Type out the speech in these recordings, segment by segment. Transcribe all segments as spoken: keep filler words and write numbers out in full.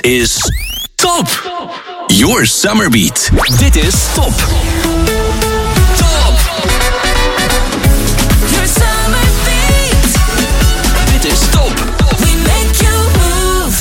is Top. Your summer beat. Dit is Top. Top. Your summer beat. Dit is Top. We make you move.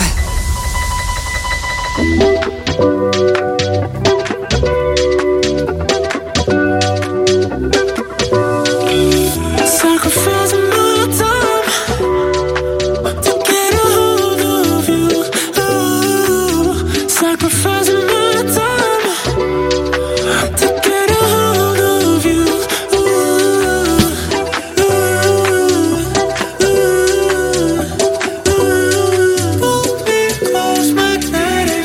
Sacrificing my time to get a hold of you. Ooh, sacrificing my time to get a hold of you. Ooh, ooh, ooh, ooh. Pull me close, magnetic.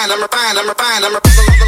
refined, I'm refined, I'm refined, I'm refined.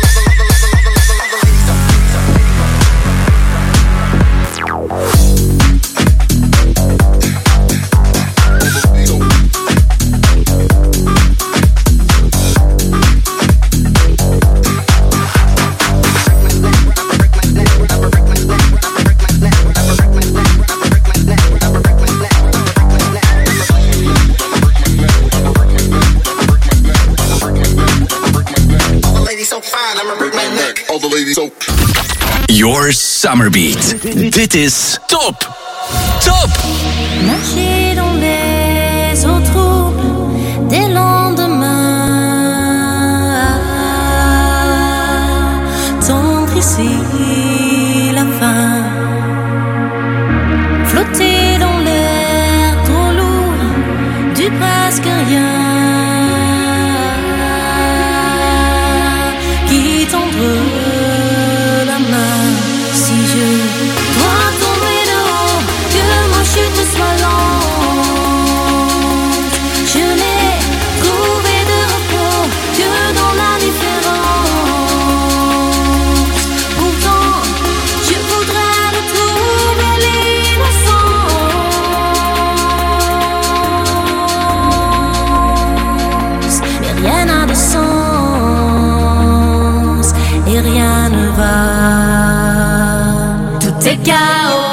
Your summer beat. Dit is Top. Top. Marcher dans les eaux troubles des lendemains, tendre ici la fin, flotter dans l'air trop lourd du presque rien, qui tendre la main. Si je dois tomber de haut, que ma chute soit lente, je n'ai trouvé de repos que dans la différence. Pourtant, je voudrais retrouver l'innocence. Mais rien n'a de sens et rien ne va. C'est chaos.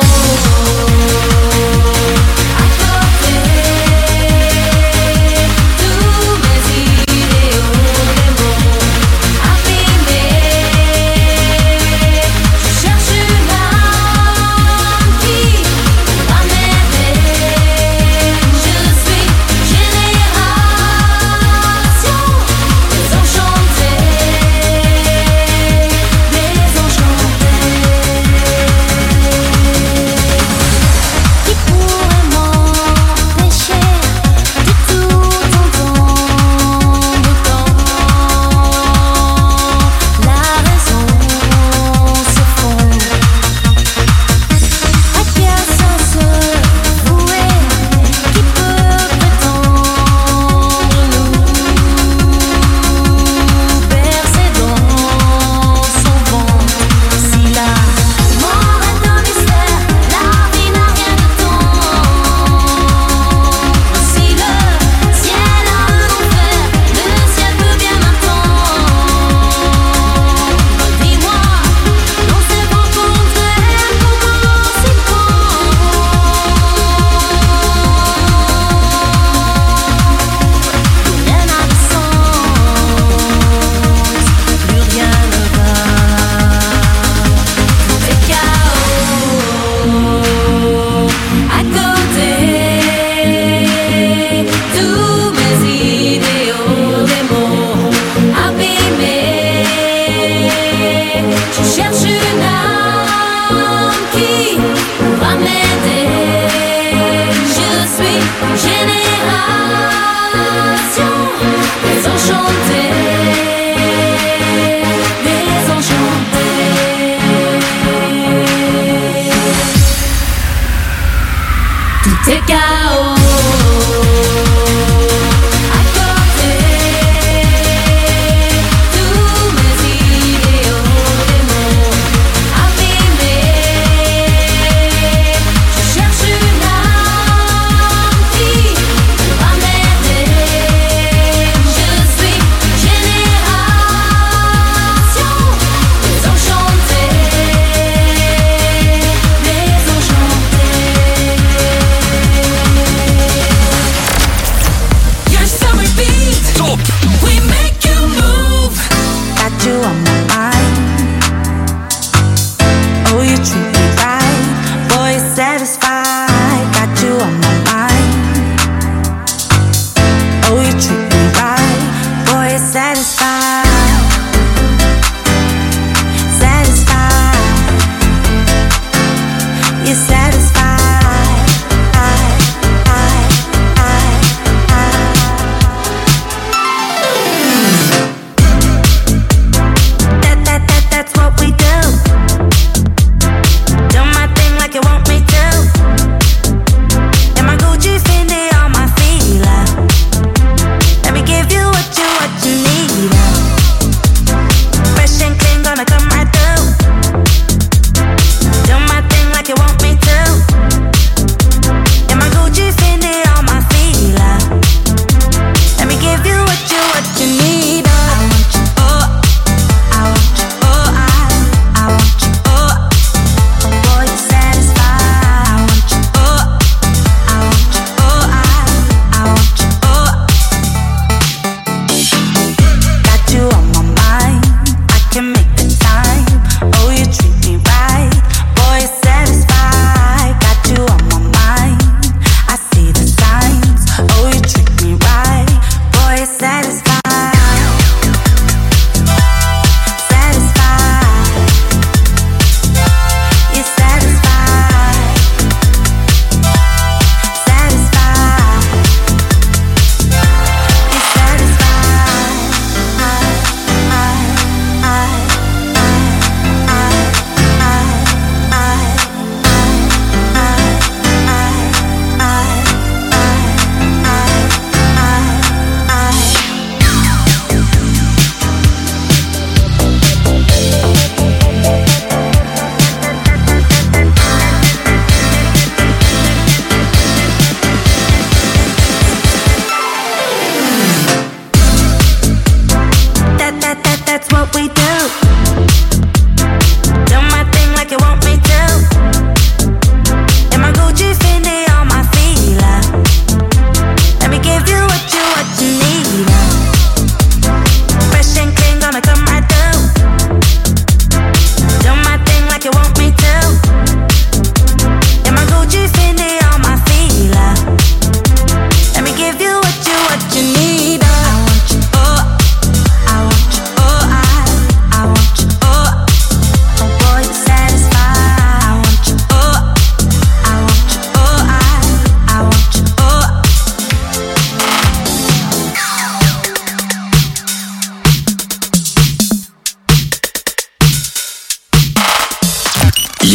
Let me give you what you, what you need.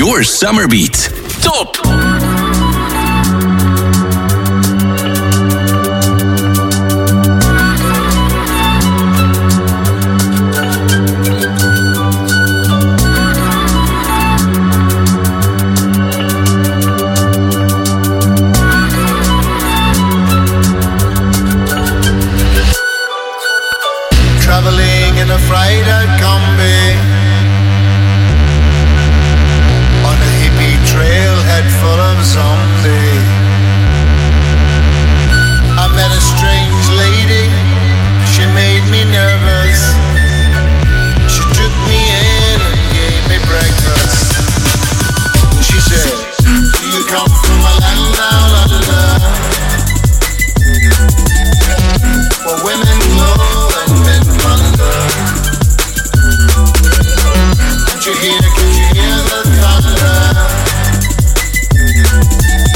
Your Summer Beat. Top! Traveling in a fried-out combi on a hippie trailhead full of zombies. I met a strange lady, she made me nervous. She took me in and gave me breakfast. She said, do you come from a land down under, where women glow and men wonder? Can't you hear, can't you hear the thunder?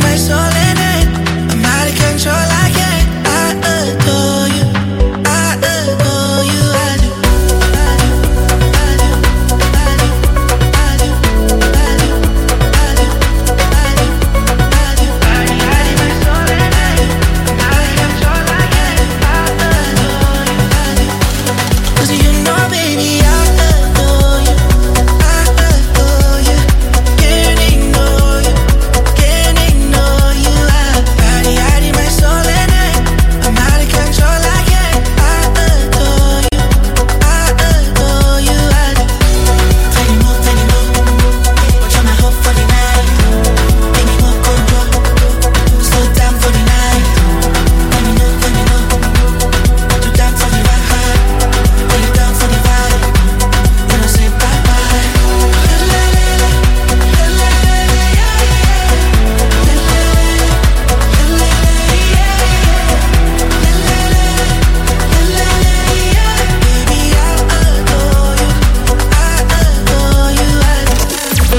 my soul at night. I'm out of control, I can't. I adore you, I adore you, I do, I do, I do, I do, I do, I do, I do, I do, I do. Hiding my soul at night. I'm out of control, I can't. I adore you, I do. 'Cause you know, baby, I adore you, I adore you. Can't ignore you, can't ignore you. I hiding, hiding my soul at night. I'm out of control, I can't. I adore you, I adore you, I do. Tell me more, tell me more. Watch out my hope for the night. Make me more control. Slow down for the night. Let me know, let me know. You down for the ride. Are you down for the vibe? You don't say bye bye. La la la la, la la la la, yeah yeah. La la la la, la la la, yeah yeah. La la la la, la la la, yeah. Baby, I adore you, I adore you, I do.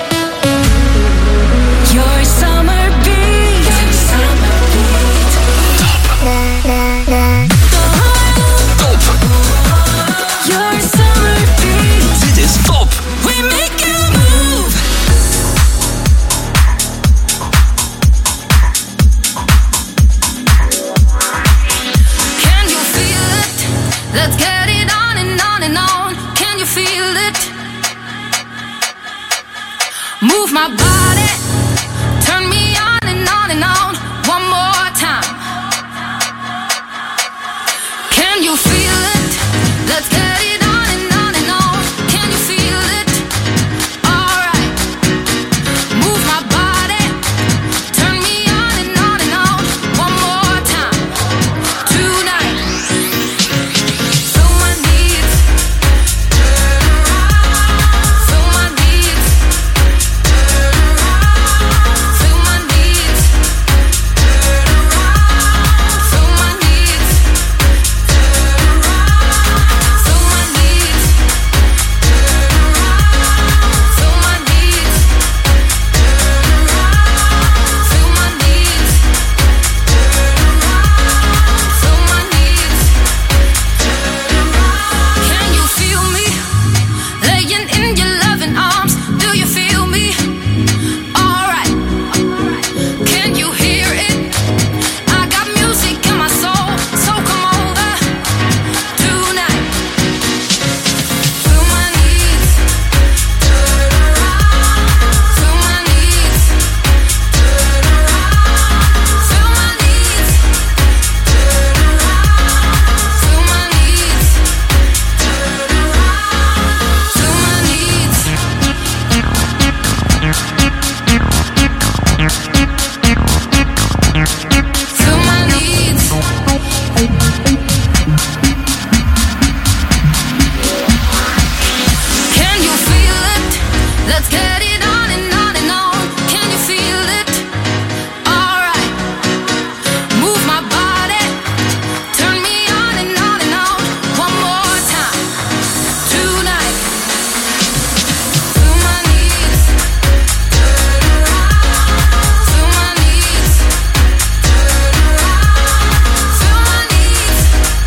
Your summer beat. Your summer beat. Your summer beat. Dit is Top. We make you move. Can you feel it? Let's get it on and on and on. Can you feel it? Move my body. Turn me on and on and on. One more time. Can you feel it? Let's get it on and on and on. Can you feel it? Alright. Move my body. Turn me on and on and on. One more time. Tonight. Feel my needs. Feel my needs. Feel my needs. Feel my needs. Feel my needs. Feel my needs. Feel my needs. Feel my needs. Can you feel me? Laying in your loving arms. Do you feel me? Alright. Can you hear it? I got music in my soul, so come over tonight. Feel my needs. Feel my needs. Feel my needs. Feel my needs. Feel my needs. Feel my needs. Can you feel it? Let's get it on and on and on. Can you feel it? Alright. Move my body. Turn me on and on and on. One more time. Tonight. Feel my needs. Feel my needs. Feel my needs.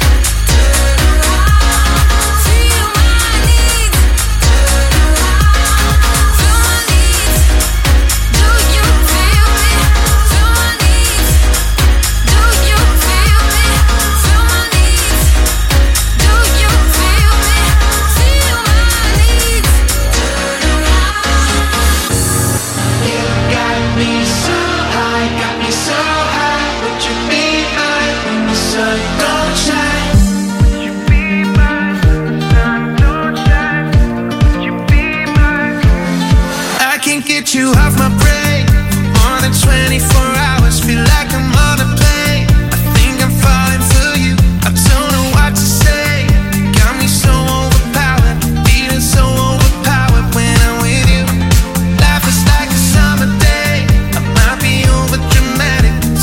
Feel my needs. Feel my needs. Do you feel me? Feel my needs. Do you feel me? Feel my needs. Do you feel me? Feel my needs. You got me so high, got me so high. Would you be mine when the sun don't shine? Would you be mine when the sun don't shine? Would you be mine? I can't get you off my brain for more than twenty-four hours. Feel like I'm on a plane. I think I'm falling for you. I don't know what to say. Got me so overpowered, feeling so overpowered when I'm with you. Life is like a summer day. I might be over dramatic,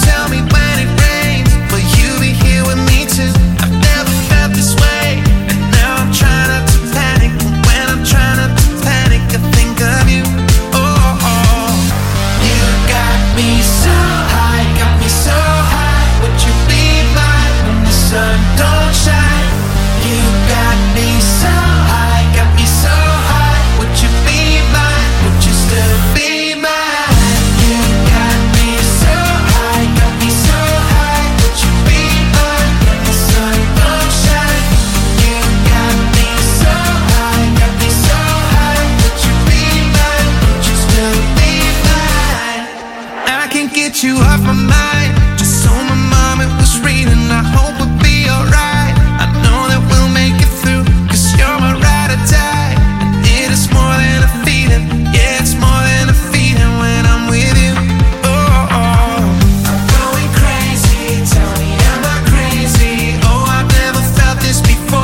mind. Just told my mom it was raining, I hope we'll be alright. I know that we'll make it through, cause you're my ride or die. And it is more than a feeling, yeah, it's more than a feeling when I'm with you. Oh, oh. I'm going crazy, tell me am I crazy? Oh, I've never felt this before.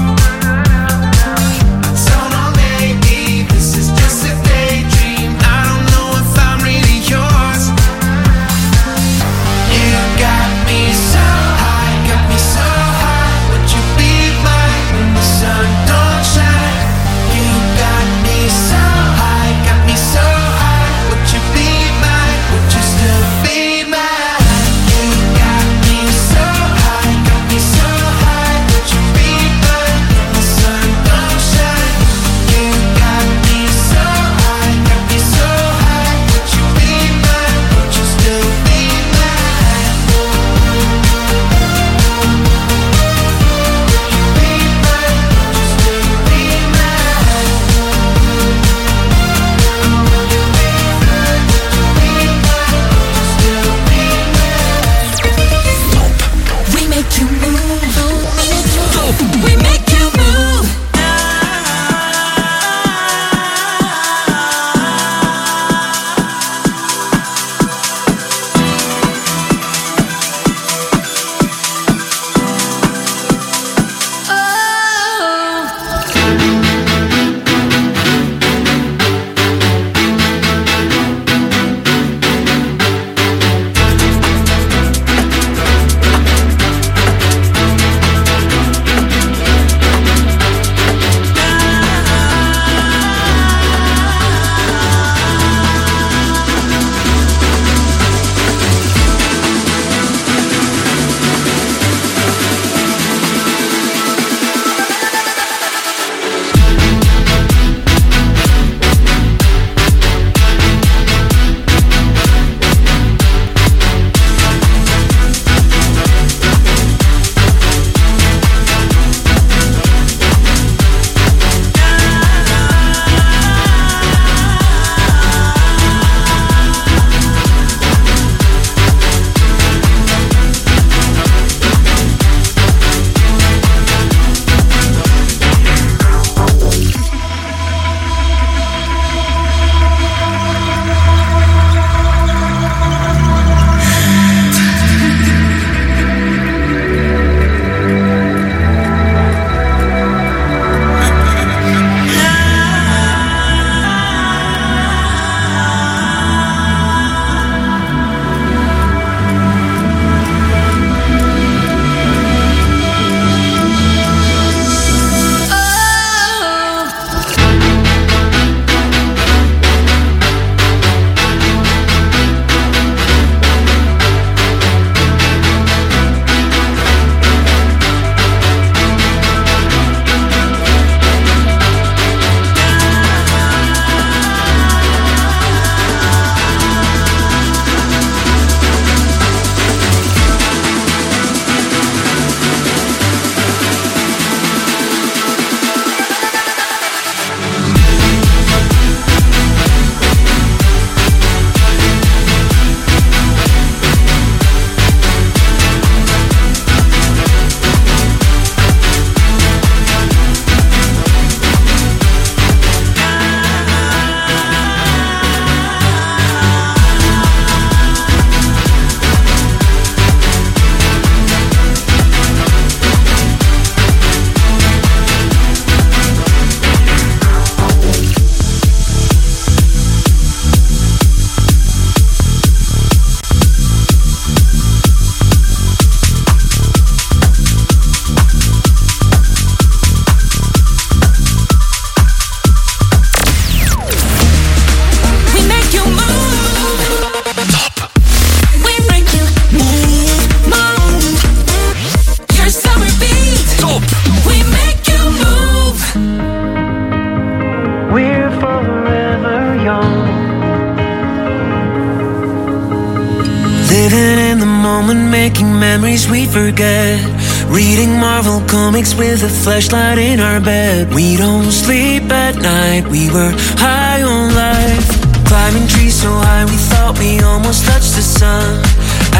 I don't know, maybe this is just a daydream. I don't know if I'm really yours. You got me so high, got me so high. Would you be mine when the sun don't shine? You got me so high, got me so high. Would you be mine? Would you still be mine? You got me so high, got me so high. Would you be mine when the sun don't shine? You got me so high, got me so high. Would you be mine? Would you still be mine? We make you move. We make you move. Living in the moment, making memories we forget. Reading Marvel comics with a flashlight in our bed. We don't sleep at night, we were high on life. Climbing trees so high we thought we almost touched the sun.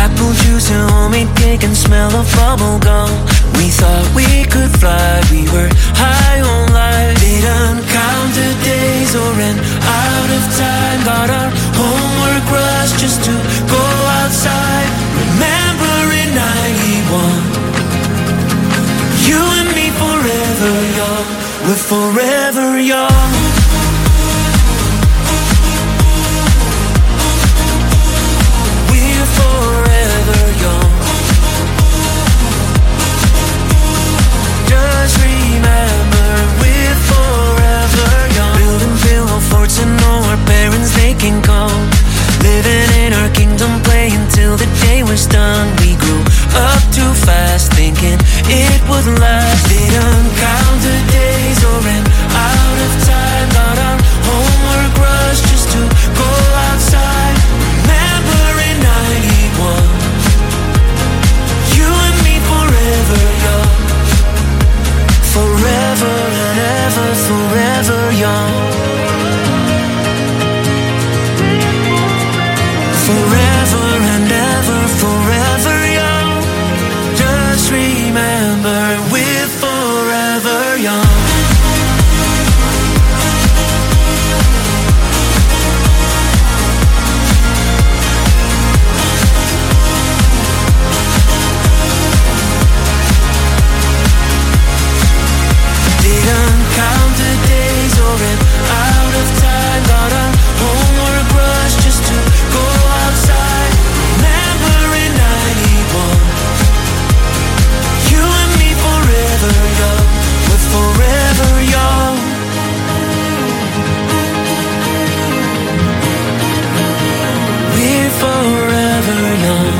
plastic and smell of bubble gum. We thought we could fly, we were high on life. Didn't count the days or ran out of time. Got our homework rush just to go outside. Remember in ninety-one, you and me forever young. We're forever young. We're forever young. Just remember, we're forever young. Building pillow forts and know our parents they can come. Living in our kingdom, playing till the day was done. We grew up too fast, thinking it would last. Didn't count the days or ran out of time. Got our homework rush just to go outside. Remember in ninety-one, you and me forever young. Forever and ever, forever young. Forever and ever, forever young. Just remember, we're forever young. Didn't count the days or ran out of time. Got our homework rush just to go outside. Remember in ninety-one, you and me forever young. We're forever young. We're forever young.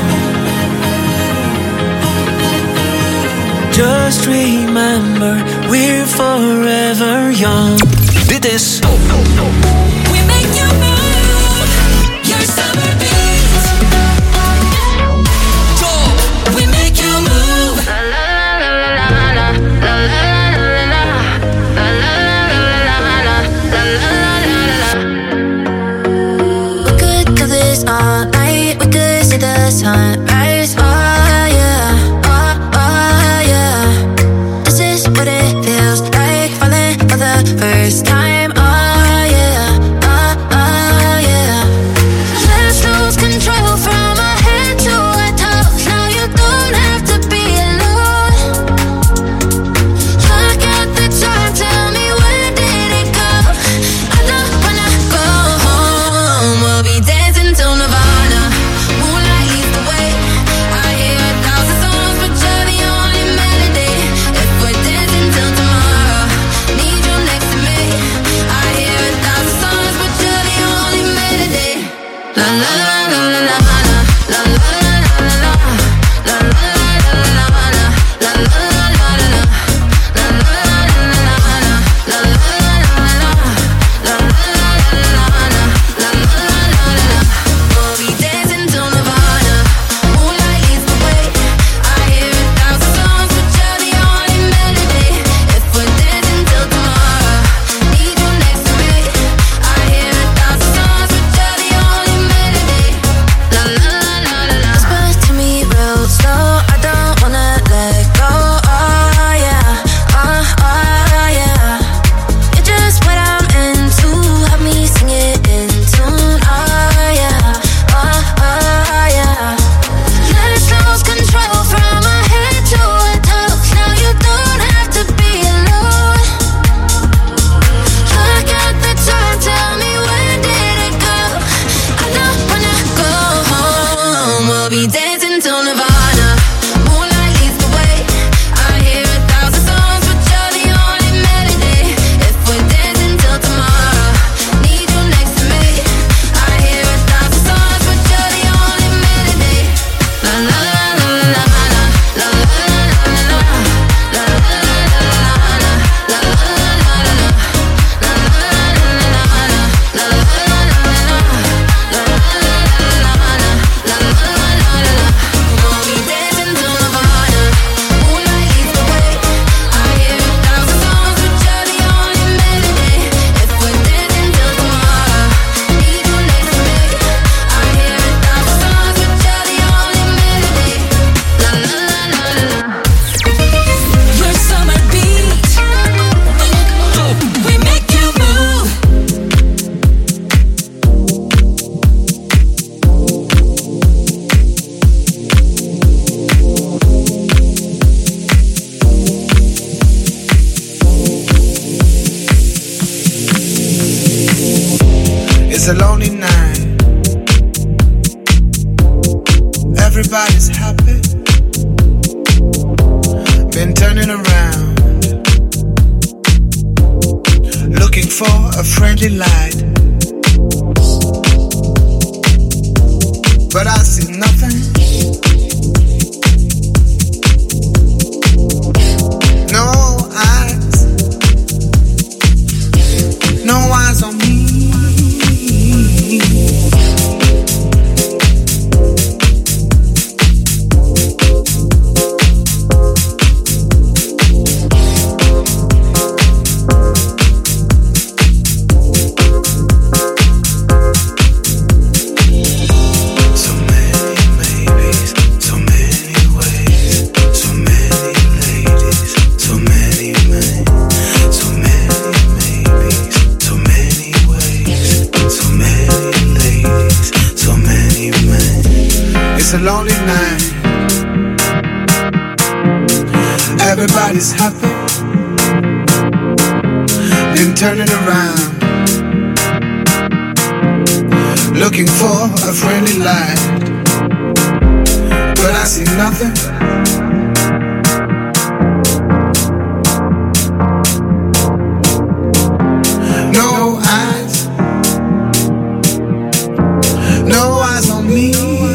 Just remember, we're forever young. Dit is Top. We make you move, your summer beats. Top. We make you move. La la la la la la la la la la la. We could do this all night. We could see the sunrise. Oh yeah, oh oh yeah. This is what it feels like, falling for the first time. Oh yeah, oh oh yeah. Let's lose control from our head to our toes. Now you don't have to be alone. Look at the time, tell me where did it go? I don't wanna go home. We'll be dancing till Nirvana. Moonlight leads the way. It's a lonely night. Everybody's happy. Been turning around, looking for a friendly light, but I see nothing. No eyes, no eyes on me. It's a lonely night. Everybody's happy. Been turning around, looking for a friendly light, but I see nothing. No eyes, no eyes on me.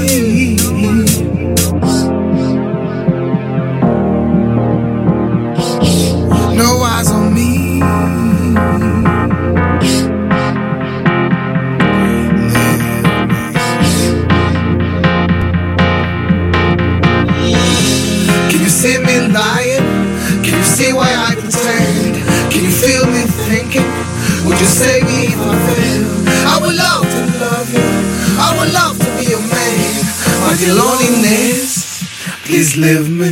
No eyes on me. Can you see me lying? Can you see why I pretend? Can you feel me thinking? Would you save me if I fail? I would love to love you. I would love to be your man. My dear loneliness, please leave me.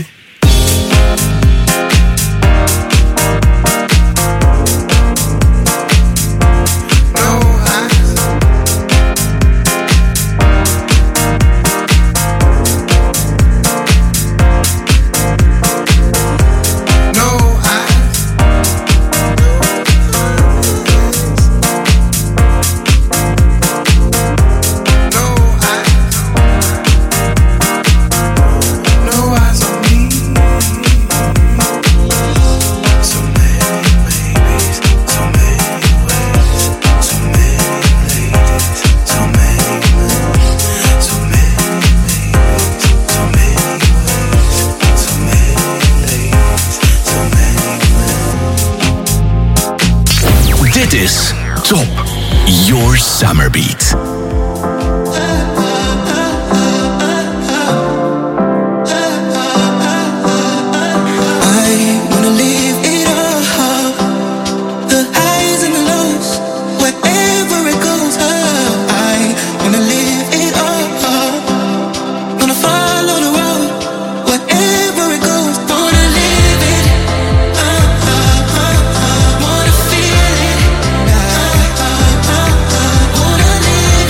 Dit is Top Your Summer Beat. Wanna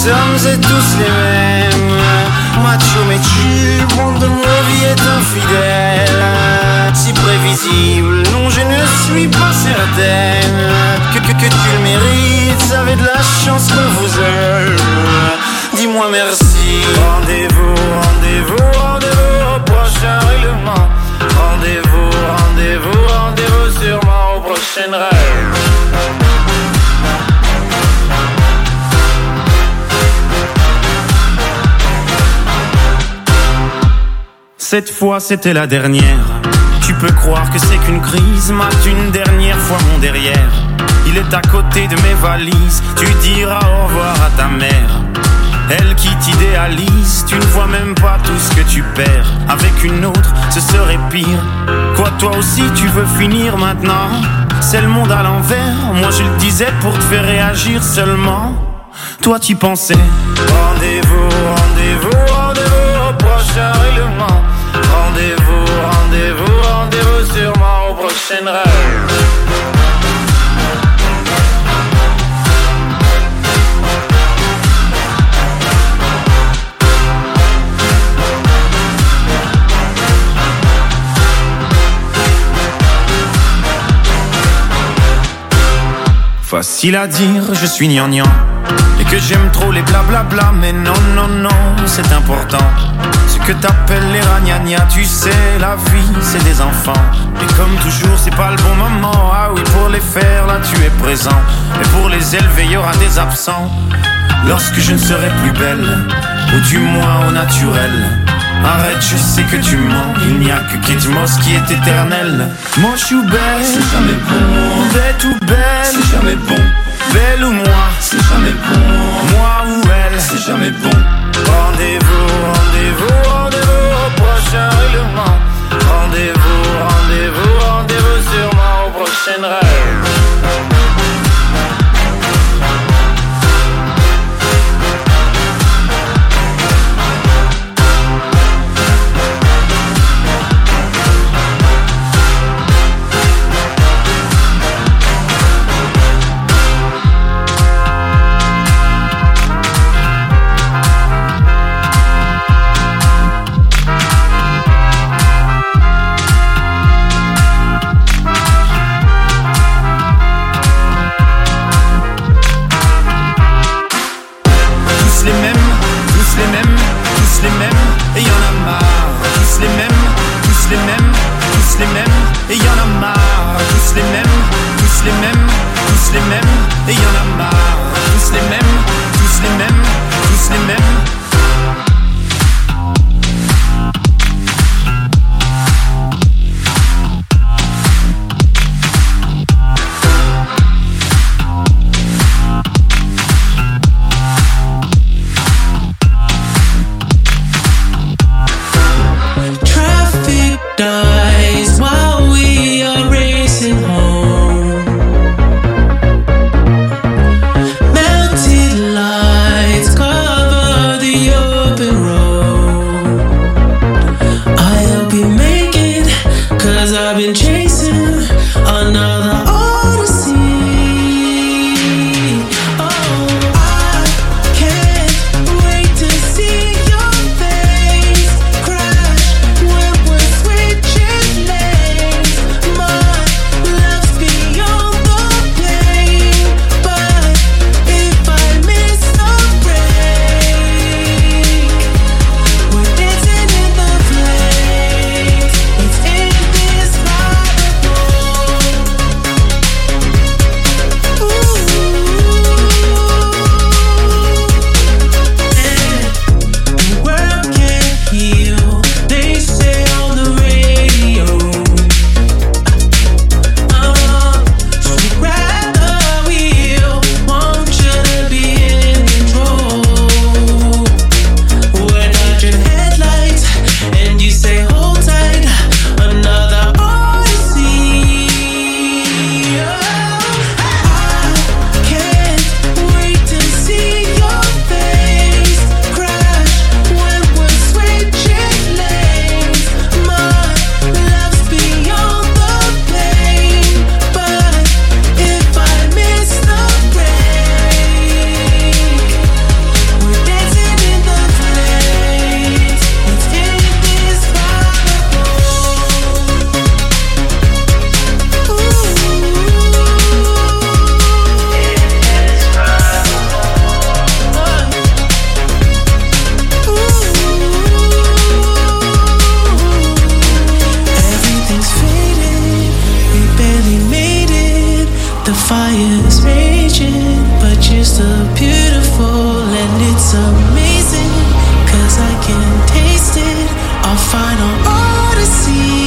sommes et tous les mêmes. Macho mais tu, monde de mon vie est infidèle. Si prévisible, non je ne suis pas certaine que, que, que tu le mérites, vous avez de la chance qu'on vous aime. Dis-moi merci. Rendez-vous, rendez-vous, rendez-vous au prochain règlement. Rendez-vous, rendez-vous, rendez-vous sûrement au prochain rêve. Cette fois c'était la dernière. Tu peux croire que c'est qu'une crise, mate une dernière fois mon derrière. Il est à côté de mes valises, tu diras au revoir à ta mère. Elle qui t'idéalise, tu ne vois même pas tout ce que tu perds. Avec une autre, ce serait pire. Quoi, toi aussi tu veux finir maintenant? C'est le monde à l'envers, moi je le disais pour te faire réagir seulement. Toi t'y pensais. Rendez-vous, rendez-vous, rendez-vous au prochain règlement. Rendez-vous, rendez-vous, rendez-vous sûrement au prochain rêve. Facile à dire, je suis gnangnan et que j'aime trop les blablabla, mais non, non, non, c'est important. Ce que t'appelles les ragnagnas, tu sais, la vie, c'est des enfants. Et comme toujours, c'est pas le bon moment. Ah oui, pour les faire, là, tu es présent. Et pour les élever, il y aura des absents. Lorsque je ne serai plus belle, ou du moins au naturel. Arrête, je sais que tu mens. Il n'y a que Kate Moss qui est éternelle. Moche ou belle, c'est jamais bon. Bête ou belle, c'est jamais bon. Belle ou moi, c'est jamais bon. Moi ou elle, c'est jamais bon. Rendez-vous, rendez-vous, rendez-vous au prochain règlement. Rendez-vous, rendez-vous, rendez-vous sûrement au prochain rêve. Melted lights cover the is raging, but you're still beautiful and it's amazing, 'cause I can taste it, our final odyssey.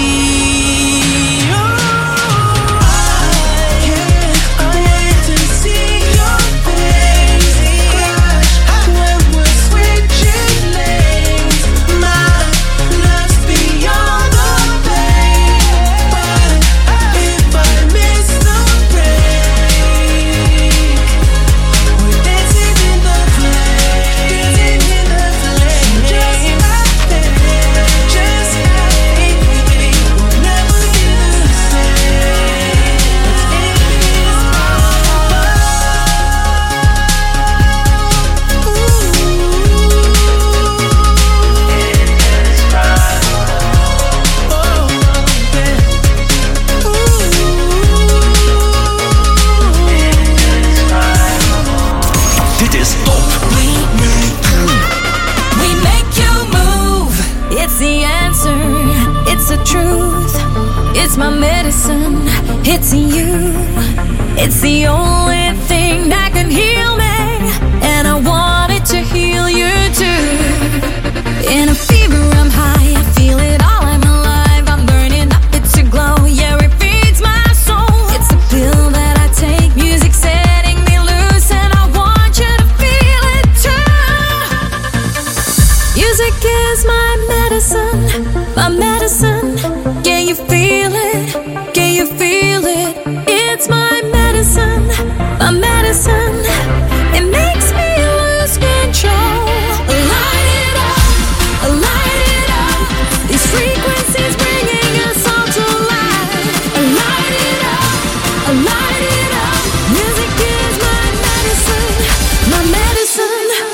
It's my medicine, it's you. It's the only thing that can heal me, and I want it to heal you too. In a fever I'm high, I feel it all, I'm alive, I'm burning up, it's a glow, yeah it feeds my soul. It's a pill that I take, music setting me loose, and I want you to feel it too. Music is my medicine, my medicine. Can you feel it? Can you feel it? It's my medicine, my medicine. It makes me lose control. Light it up, light it up. These frequencies bringing us all to life. Light it up, light it up. Music is my medicine, my medicine.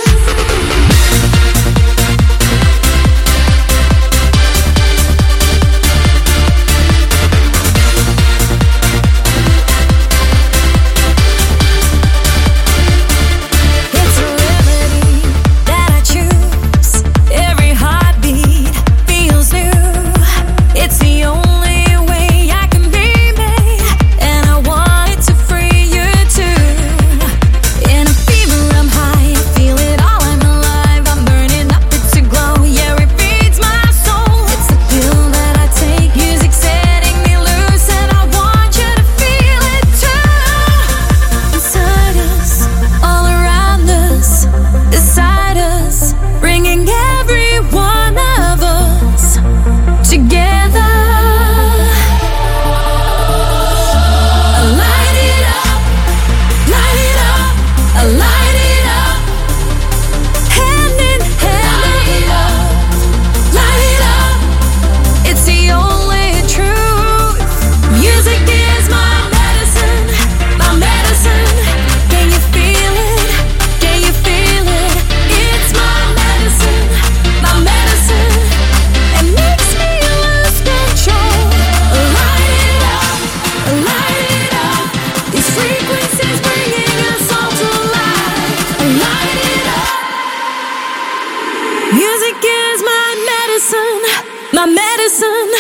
My medicine.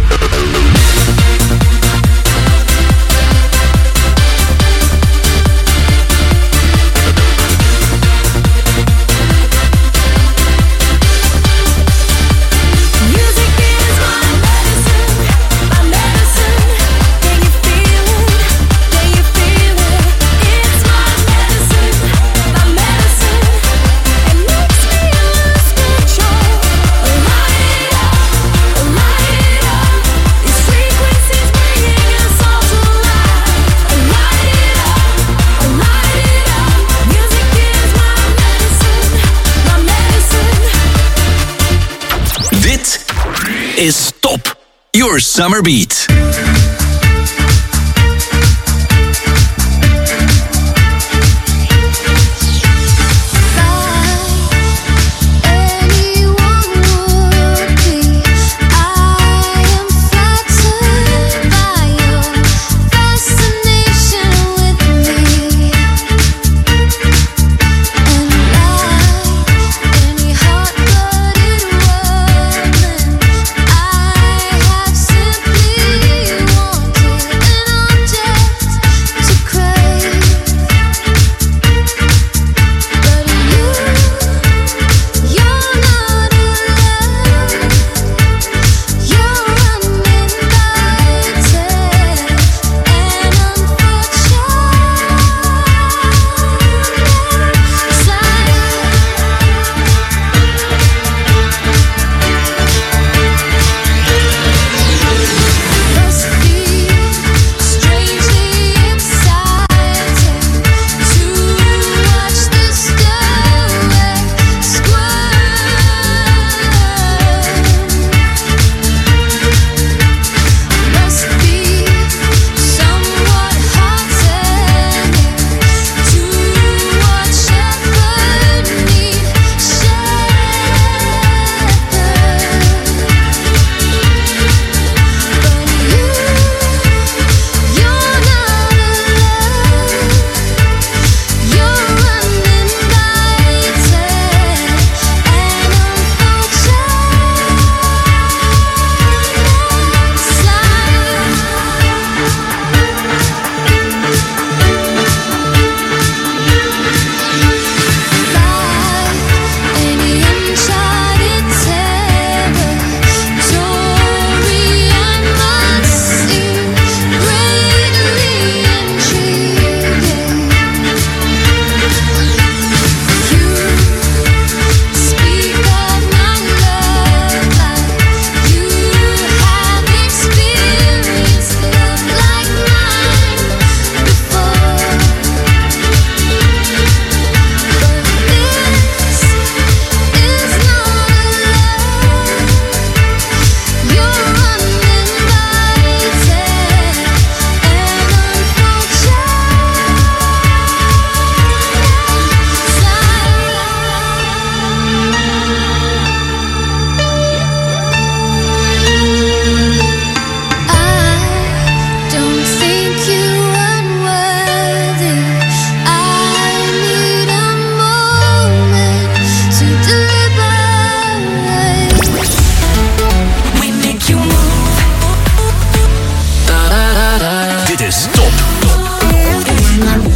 Is Top, your summer beat. Simply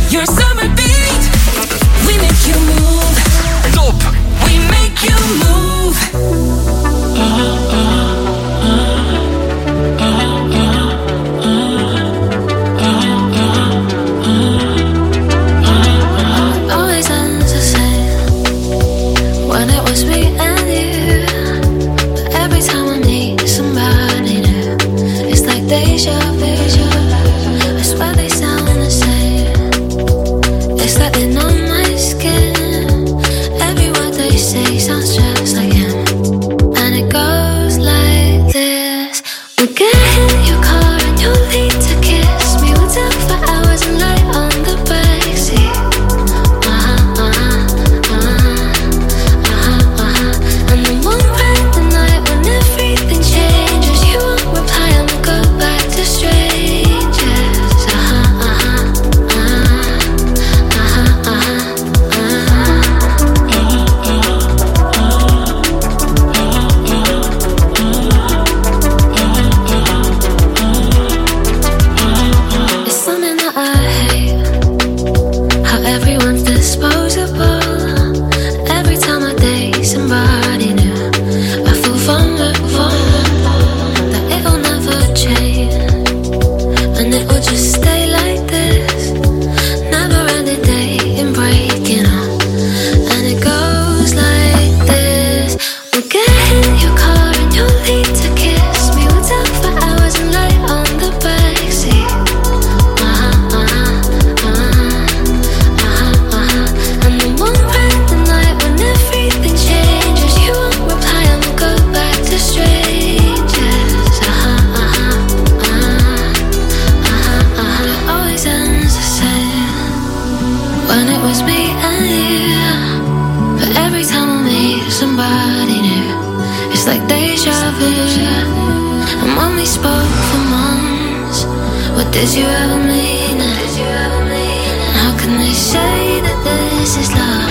Your summer beat, we make you move. Top. We make you move. Always ends the same when it was me and you. But every time I meet somebody new, it's like deja vu. I swear they sound the same. It's like they know my skin. Every word they say sounds just like him. And it goes like this. We get in your car and you lead to kiss me. We'll talk for hours and lie on the backseat. Uh-huh, uh-huh, uh-huh, uh-huh, uh-huh. And then one bright the night when everything changes, you won't reply and we'll go back to strangers. Uh-huh, uh-huh, uh-huh, uh-huh, It's something that I hate, how everyone's disposable. Every time I date somebody new, I feel vulnerable, that it'll never change, and it will just stay like this. Never ending dating, breaking up, and it goes like this. We'll get in your car and you'll lead to kiss me. We'll talk for hours and lie on the backseat. Uh-huh, uh-huh, uh-huh, uh-huh, uh-huh. And then one bright the night when everything changes, you won't reply and we'll go back to strangers. Uh-huh, uh-huh, uh-huh, uh-huh, uh-huh. It always ends the same when it was me and you. But every time I meet somebody new, it's like deja vu. And when we spoke for months, what did you ever mean? And how can they say that this is love